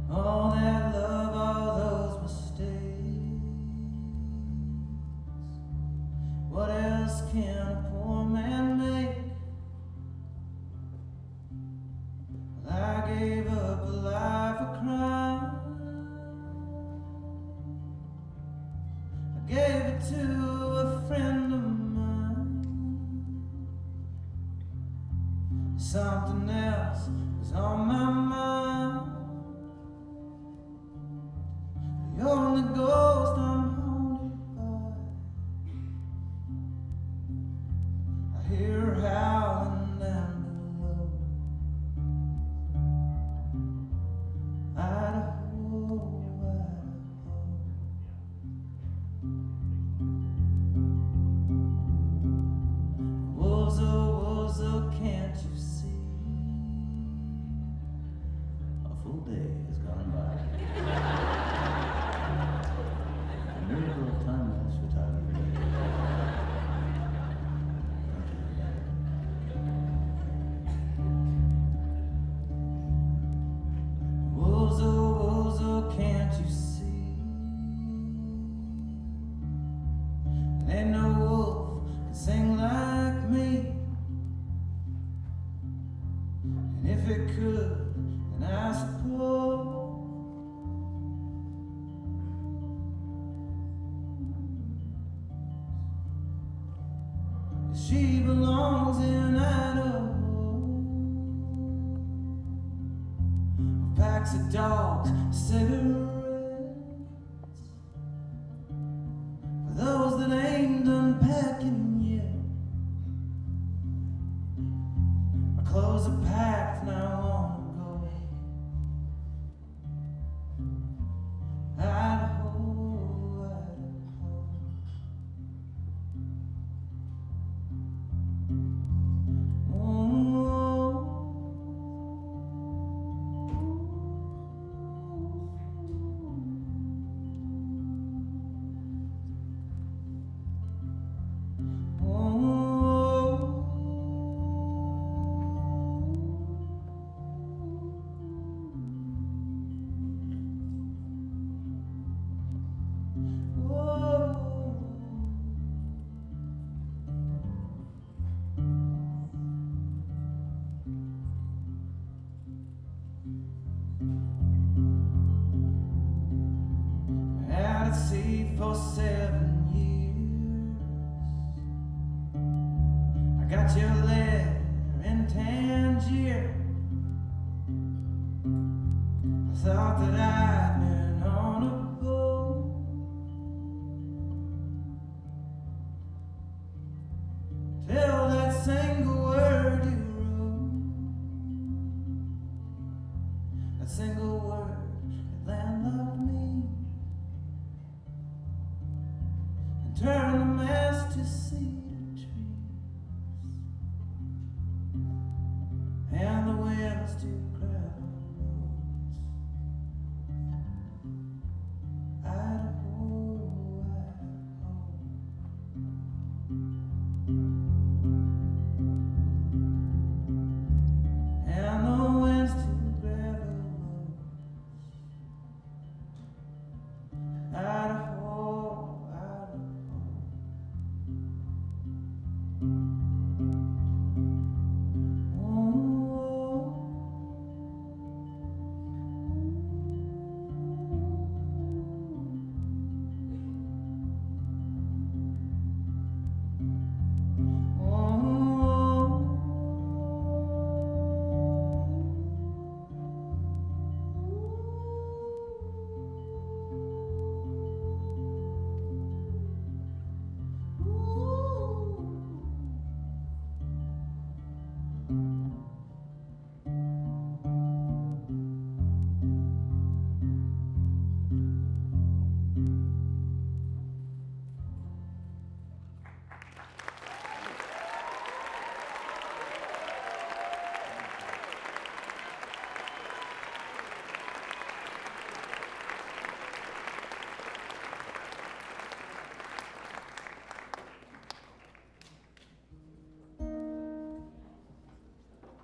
All that love, all those mistakes. What else can a poor man make? Well, I gave up a life of crime. I gave it to a friend of mine. Something else was on my mind. The only ghost I'm haunted by. I hear her howling down below. Idaho, Idaho. Wolves, oh, can't you see? A full day has gone by. A miracle of time-lapse photography. Wolves, oh, can't you see? There ain't no wolf can sing like me. And if it could, then I suppose she belongs in Idaho. Packs of dogs, cigarettes. For those that ain't done packing yet. My clothes are packed and I wanna go. Idaho, Idaho. Out at sea for 7 years. I got your letter in Tangier. I thought that I'd been on a boat till that single word you wrote. That single word, it landlocked me.